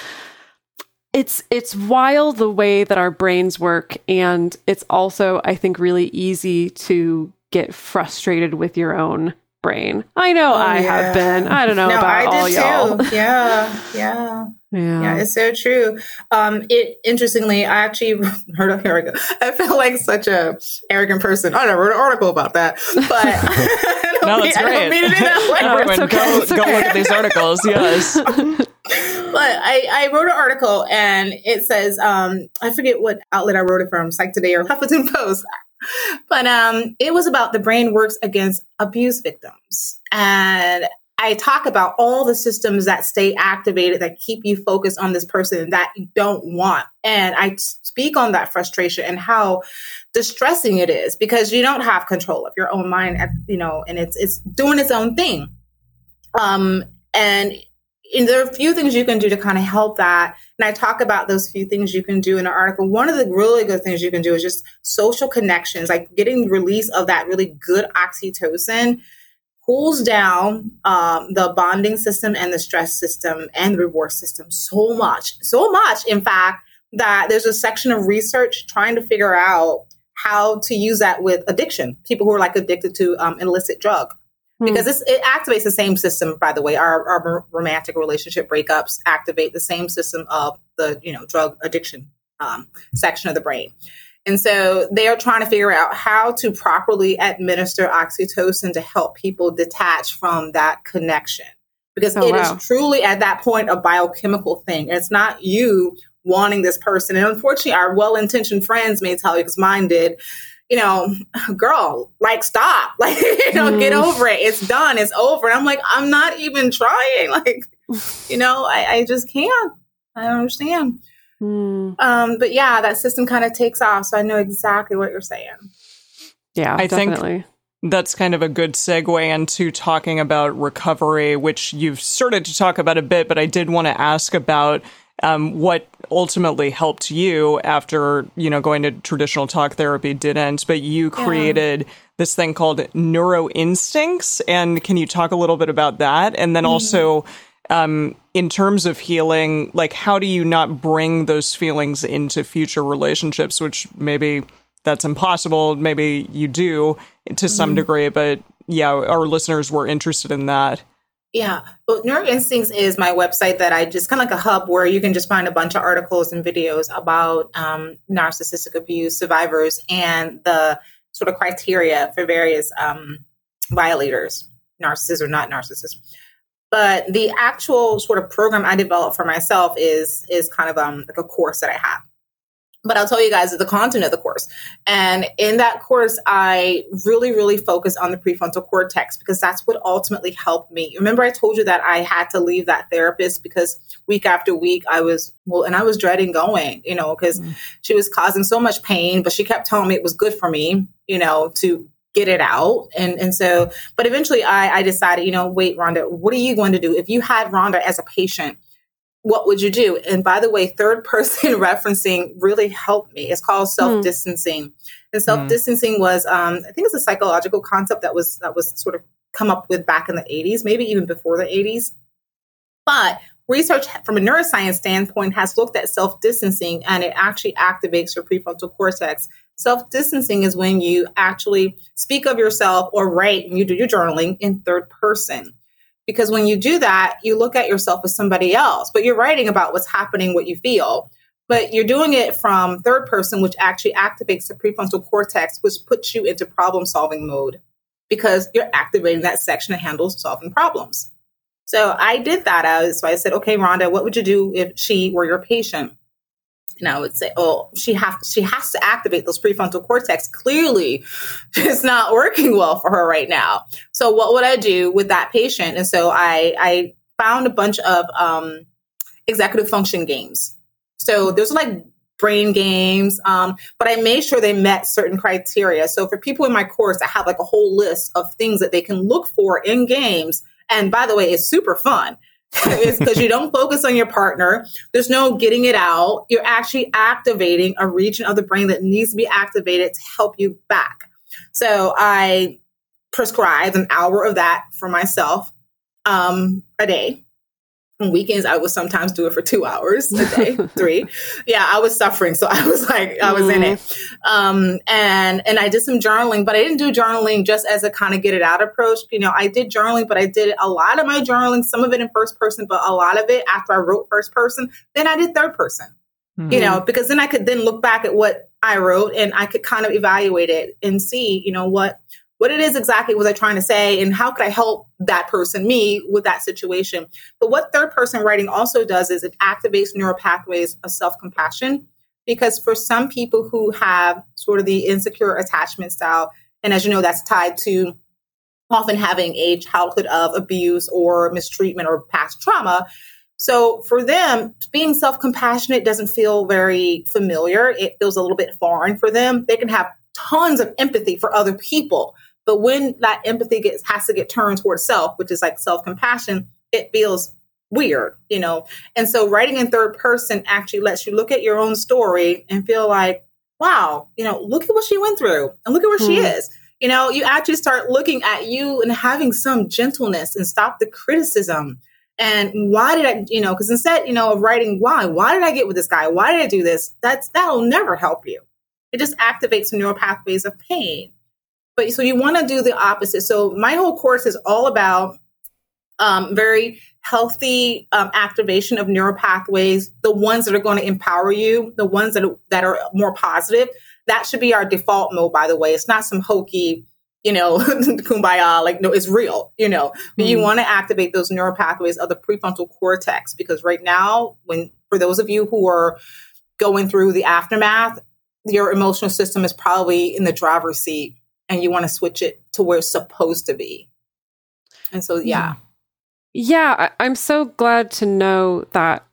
D: it's wild the way that our brains work. And it's also, I think, really easy to get frustrated with your own brain. I know I have been. I don't know about all y'all.
A: Too. Yeah. It's so true. Interestingly, I actually heard of here we go. I feel like such a arrogant person. I wrote an article about that, but
C: no, that's great. I don't mean it in that way. No, it's okay. Go look at these articles. Yes.
A: But I wrote an article, and it says, I forget what outlet I wrote it from, Psych Today or Huffington Post. But it was about the brain works against abuse victims. And I talk about all the systems that stay activated, that keep you focused on this person that you don't want. And I speak on that frustration and how distressing it is because you don't have control of your own mind, and it's doing its own thing. And there are a few things you can do to kind of help that. And I talk about those few things you can do in the article. One of the really good things you can do is just social connections, like getting the release of that really good oxytocin cools down the bonding system and the stress system and the reward system so much, in fact, that there's a section of research trying to figure out how to use that with addiction, people who are like addicted to an illicit drug. Because it activates the same system, by the way. Our romantic relationship breakups activate the same system of the drug addiction section of the brain. And so they are trying to figure out how to properly administer oxytocin to help people detach from that connection. Because is truly at that point a biochemical thing. It's not you wanting this person. And unfortunately, our well-intentioned friends may tell you, because mine did, girl, like, stop, like, get over it. It's done. It's over. And I'm like, I'm not even trying. Like, I just can't. I don't understand. But yeah, that system kind of takes off. So I know exactly what you're saying.
D: Yeah,
C: I
D: definitely.
C: think that's kind of a good segue into talking about recovery, which you've started to talk about a bit, but I did want to ask about what ultimately helped you after, going to traditional talk therapy didn't, but you created this thing called Neuro Instincts. And can you talk a little bit about that? And then also, in terms of healing, like, how do you not bring those feelings into future relationships, which maybe that's impossible. Maybe you do to some degree, but yeah, our listeners were interested in that.
A: Yeah. Well, Neuro Instincts is my website that I just kind of like a hub where you can just find a bunch of articles and videos about narcissistic abuse survivors and the sort of criteria for various violators, narcissists or not narcissists. But the actual sort of program I developed for myself is kind of like a course that I have. But I'll tell you guys the content of the course. And in that course, I really, really focus on the prefrontal cortex because that's what ultimately helped me. Remember, I told you that I had to leave that therapist because week after week I was dreading going, because she was causing so much pain, but she kept telling me it was good for me, to get it out. And so, but eventually I decided, wait, Rhonda, what are you going to do? If you had Rhonda as a patient, what would you do? And by the way, third person referencing really helped me. It's called self-distancing. And self-distancing was, I think it's a psychological concept that was sort of come up with back in the 80s, maybe even before the 80s. But research from a neuroscience standpoint has looked at self-distancing, and it actually activates your prefrontal cortex. Self-distancing is when you actually speak of yourself or write, and you do your journaling in third person. Because when you do that, you look at yourself as somebody else, but you're writing about what's happening, what you feel, but you're doing it from third person, which actually activates the prefrontal cortex, which puts you into problem solving mode because you're activating that section that handles solving problems. So I did that. So I said, okay, Rhonda, what would you do if she were your patient? And I would say, oh, she has to activate those prefrontal cortex. Clearly, it's not working well for her right now. So what would I do with that patient? And so I found a bunch of executive function games. So there's like brain games, but I made sure they met certain criteria. So for people in my course, I have like a whole list of things that they can look for in games. And by the way, it's super fun. It's because you don't focus on your partner. There's no getting it out. You're actually activating a region of the brain that needs to be activated to help you back. So I prescribed an hour of that for myself a day. On weekends, I would sometimes do it for 2 hours a day, 3. Yeah, I was suffering. So I was in it. And I did some journaling, but I didn't do journaling just as a kind of get it out approach. I did journaling, but I did a lot of my journaling, some of it in first person, but a lot of it after I wrote first person, then I did third person, because then I could then look back at what I wrote and I could kind of evaluate it and see, what it is exactly was I trying to say and how could I help that person, me, with that situation. But what third person writing also does is it activates neural pathways of self-compassion, because for some people who have sort of the insecure attachment style, and as you know, that's tied to often having a childhood of abuse or mistreatment or past trauma. So for them, being self-compassionate doesn't feel very familiar. It feels a little bit foreign for them. They can have tons of empathy for other people. But when that empathy has to get turned towards self, which is like self-compassion, it feels weird, And so writing in third person actually lets you look at your own story and feel like, wow, look at what she went through and look at where she is. You actually start looking at you and having some gentleness and stop the criticism. And why did I, because instead, of writing, why did I get with this guy? Why did I do this? That'll never help you. It just activates the neural pathways of pain. But so you want to do the opposite. So my whole course is all about very healthy activation of neural pathways, the ones that are going to empower you, the ones that are more positive. That should be our default mode, by the way. It's not some hokey, kumbaya, no, it's real, But you want to activate those neural pathways of the prefrontal cortex, because right now, for those of you who are going through the aftermath, your emotional system is probably in the driver's seat. And you want to switch it to where it's supposed to be. And so, yeah.
D: Yeah, I'm so glad to know that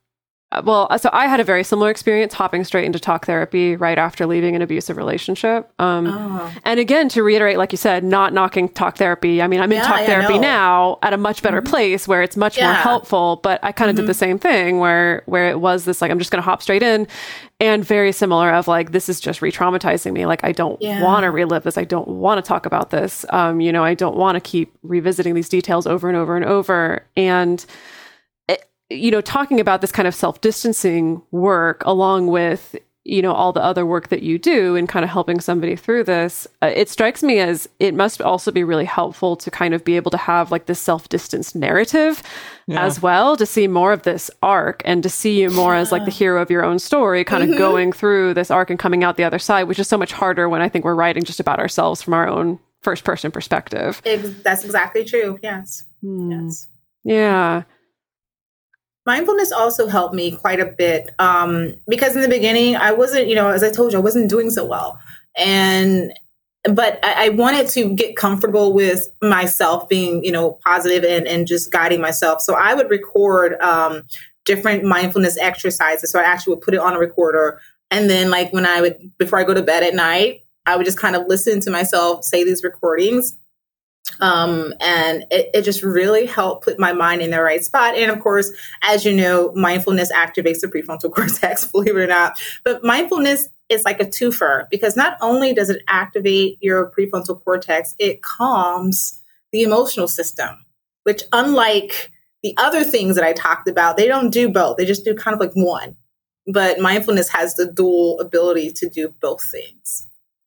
D: so I had a very similar experience hopping straight into talk therapy right after leaving an abusive relationship. And again, to reiterate, like you said, not knocking talk therapy. I mean, I'm in talk therapy now at a much better place where it's much more helpful, but I kind of did the same thing where it was this, like, I'm just going to hop straight in, and very similar of like, this is just re-traumatizing me. Like, I don't want to relive this. I don't want to talk about this. I don't want to keep revisiting these details over and over and over. And talking about this kind of self-distancing work along with, all the other work that you do and kind of helping somebody through this, it strikes me as it must also be really helpful to kind of be able to have like this self-distance narrative as well, to see more of this arc and to see you more as like the hero of your own story, kind of going through this arc and coming out the other side, which is so much harder when I think we're writing just about ourselves from our own first person perspective.
A: That's exactly true. Yes. Yes.
D: Yeah.
A: Mindfulness also helped me quite a bit because in the beginning, I wasn't, as I told you, I wasn't doing so well. But I wanted to get comfortable with myself being, positive and just guiding myself. So I would record different mindfulness exercises. So I actually would put it on a recorder. And then like before I go to bed at night, I would just kind of listen to myself say these recordings. And it just really helped put my mind in the right spot. And of course, as you know, mindfulness activates the prefrontal cortex, believe it or not. But mindfulness is like a twofer because not only does it activate your prefrontal cortex, it calms the emotional system, which unlike the other things that I talked about, they don't do both. They just do kind of like one. But mindfulness has the dual ability to do both things.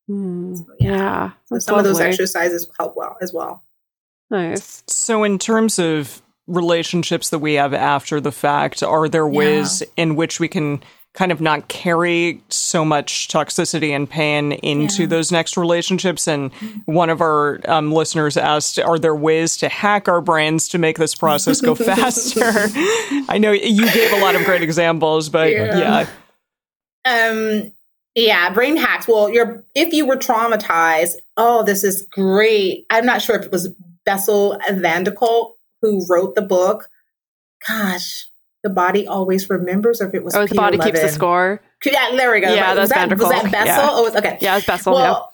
A: So some of those exercises help well as well.
D: Nice.
C: So in terms of relationships that we have after the fact, are there ways in which we can kind of not carry so much toxicity and pain into those next relationships? And one of our listeners asked, are there ways to hack our brains to make this process go faster? I know you gave a lot of great examples, but
A: brain hacks. Well, if you were traumatized, this is great. I'm not sure if it was Bessel van der Kolk who wrote the book. Gosh, The Body Always Remembers, or if it was
D: The Body Keeps the Score.
A: Yeah, there we go.
D: Yeah, that's van der Kolk.
A: Was that Bessel?
D: Yeah.
A: Okay.
D: Yeah, it's Bessel.
A: Well,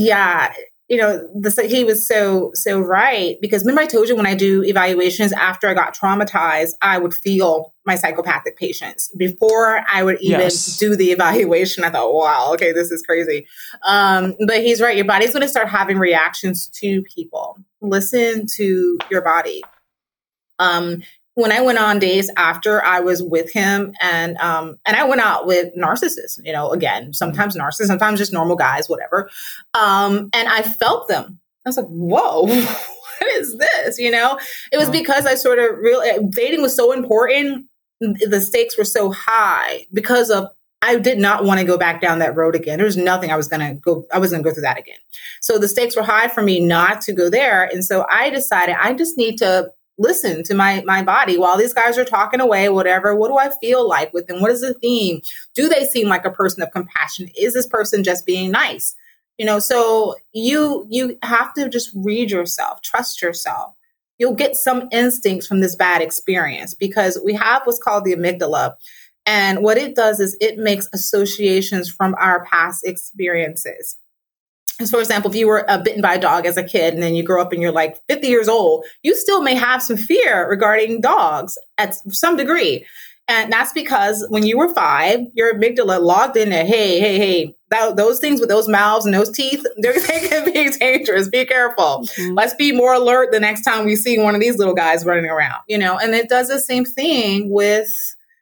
A: he was so right, because remember I told you when I do evaluations after I got traumatized, I would feel my psychopathic patients. Before I would even do the evaluation, I thought, wow, okay, this is crazy. But he's right. Your body's going to start having reactions to people. Listen to your body. When I went on days after I was with him and I went out with narcissists, again, sometimes narcissists, sometimes just normal guys, whatever. And I felt them. I was like, whoa, what is this? It was because I sort of dating was so important. The stakes were so high because of, I did not want to go back down that road again. There was nothing I wasn't going to go through that again. So the stakes were high for me not to go there. And so I decided I just need to listen to my body while these guys are talking away, whatever. What do I feel like with them? What is the theme? Do they seem like a person of compassion? Is this person just being nice? So you have to just read yourself, trust yourself. You'll get some instincts from this bad experience because we have what's called the amygdala. And what it does is it makes associations from our past experiences. As for example, if you were bitten by a dog as a kid and then you grow up and you're like 50 years old, you still may have some fear regarding dogs at some degree. And that's because when you were 5, your amygdala logged in there, hey, those things with those mouths and those teeth, they can be dangerous. Be careful. Mm-hmm. Let's be more alert the next time we see one of these little guys running around, and it does the same thing with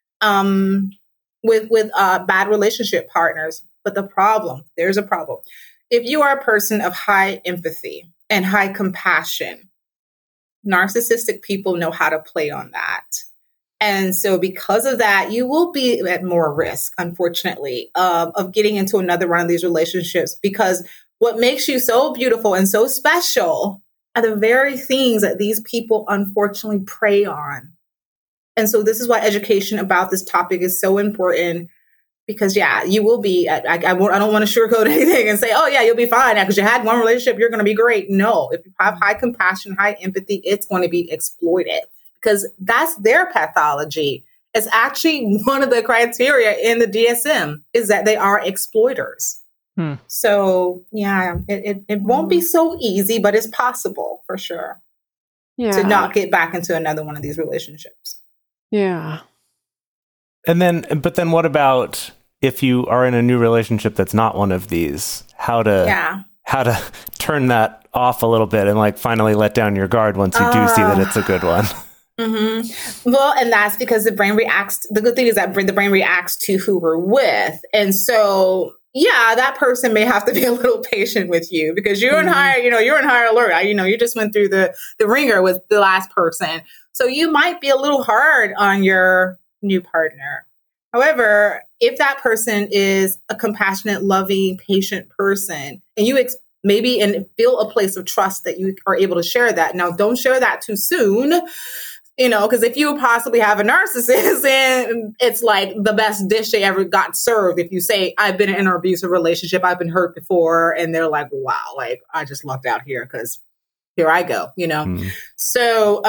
A: bad relationship partners. But there's a problem. If you are a person of high empathy and high compassion, narcissistic people know how to play on that. And so because of that, you will be at more risk, unfortunately, of getting into another one of these relationships, because what makes you so beautiful and so special are the very things that these people unfortunately prey on. And so this is why education about this topic is so important. Because, you will be, I don't want to sugarcoat anything and say, you'll be fine because you had one relationship, you're going to be great. No, if you have high compassion, high empathy, it's going to be exploited because that's their pathology. It's actually one of the criteria in the DSM is that they are exploiters. So yeah, it won't be so easy, but it's possible for sure to not get back into another one of these relationships.
D: Yeah.
B: But then what about if you are in a new relationship that's not one of these? How to turn that off a little bit and like finally let down your guard once you do see that it's a good one.
A: Mm-hmm. Well, and that's because the brain reacts. The good thing is that the brain reacts to who we're with. And so, yeah, that person may have to be a little patient with you because you're in higher alert. You just went through the ringer with the last person. So you might be a little hard on your new partner. However, if that person is a compassionate, loving, patient person and you maybe feel a place of trust that you are able to share that. Now, don't share that too soon. Because if you possibly have a narcissist and it's like the best dish they ever got served, if you say, I've been in an abusive relationship, I've been hurt before, and they're like, wow, like I just lucked out here because here I go, So,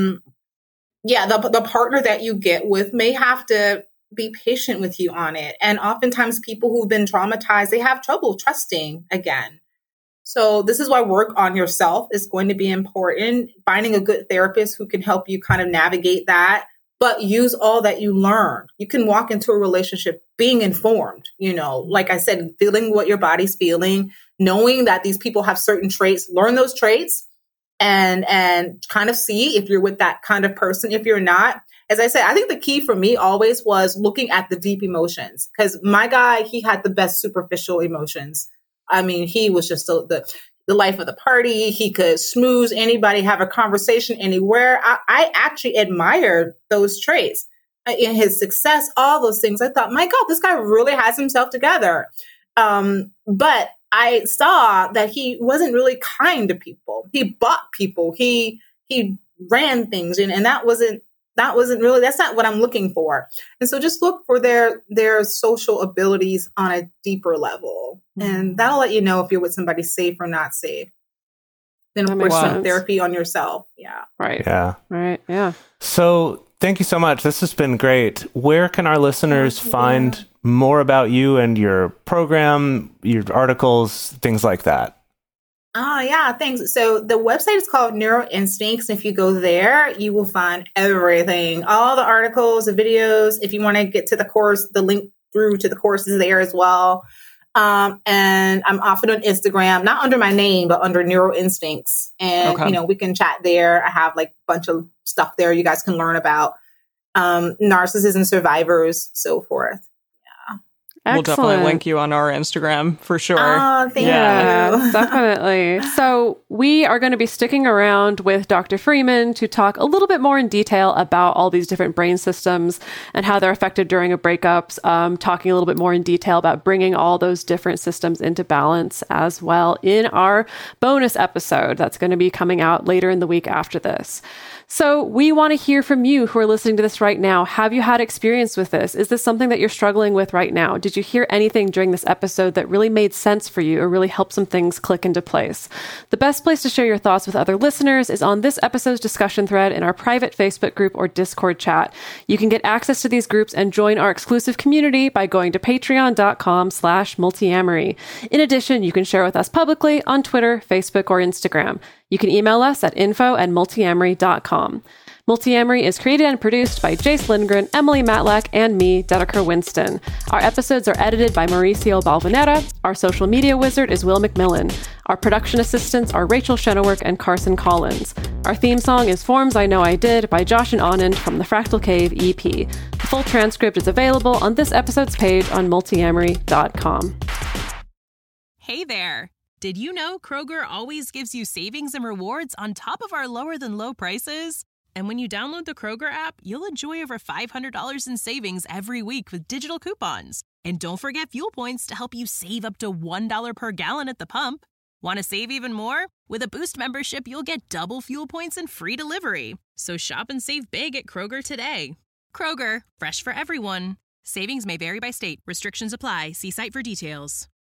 A: the partner that you get with may have to be patient with you on it. And oftentimes people who've been traumatized, they have trouble trusting again. So this is why work on yourself is going to be important. Finding a good therapist who can help you kind of navigate that, but use all that you learned. You can walk into a relationship being informed, like I said, feeling what your body's feeling, knowing that these people have certain traits, learn those traits and kind of see if you're with that kind of person. If you're not, as I said, I think the key for me always was looking at the deep emotions because my guy, he had the best superficial emotions. I mean, he was just the life of the party. He could smooze anybody, have a conversation anywhere. I actually admired those traits in his success, all those things. I thought, my God, this guy really has himself together. But I saw that he wasn't really kind to people. He bought people. He ran things, and that wasn't really, that's not what I'm looking for. And so just look for their social abilities on a deeper level. And that'll let you know if you're with somebody safe or not safe. Then of course some therapy on yourself. Yeah.
D: Right.
B: Yeah.
D: Right. Yeah.
B: So thank you so much. This has been great. Where can our listeners find more about you and your program, your articles, things like that?
A: Oh, yeah, thanks. So the website is called Neuro Instincts. If you go there, you will find everything, all the articles, the videos. If you want to get to the course, the link through to the course is there as well. And I'm often on Instagram, not under my name, but under Neuro Instincts. And, we can chat there. I have like a bunch of stuff there you guys can learn about narcissism survivors, so forth.
C: We'll definitely link you on our Instagram for sure.
A: Oh, thank you.
D: Definitely. So we are going to be sticking around with Dr. Freeman to talk a little bit more in detail about all these different brain systems and how they're affected during a breakup, talking a little bit more in detail about bringing all those different systems into balance as well in our bonus episode that's going to be coming out later in the week after this. So we want to hear from you who are listening to this right now. Have you had experience with this? Is this something that you're struggling with right now? Did you hear anything during this episode that really made sense for you or really helped some things click into place? The best place to share your thoughts with other listeners is on this episode's discussion thread in our private Facebook group or Discord chat. You can get access to these groups and join our exclusive community by going to patreon.com/multiamory. In addition, you can share with us publicly on Twitter, Facebook, or Instagram. You can email us at info@multiamory.com. Multiamory is created and produced by Jace Lindgren, Emily Matlack, and me, Dedeker Winston. Our episodes are edited by Mauricio Balvanera. Our social media wizard is Will McMillan. Our production assistants are Rachel Shenowork and Carson Collins. Our theme song is Forms I Know I Did by Josh and Anand from the Fractal Cave EP. The full transcript is available on this episode's page on multiamory.com.
G: Hey there! Did you know Kroger always gives you savings and rewards on top of our lower-than-low prices? And when you download the Kroger app, you'll enjoy over $500 in savings every week with digital coupons. And don't forget fuel points to help you save up to $1 per gallon at the pump. Want to save even more? With a Boost membership, you'll get double fuel points and free delivery. So shop and save big at Kroger today. Kroger, fresh for everyone. Savings may vary by state. Restrictions apply. See site for details.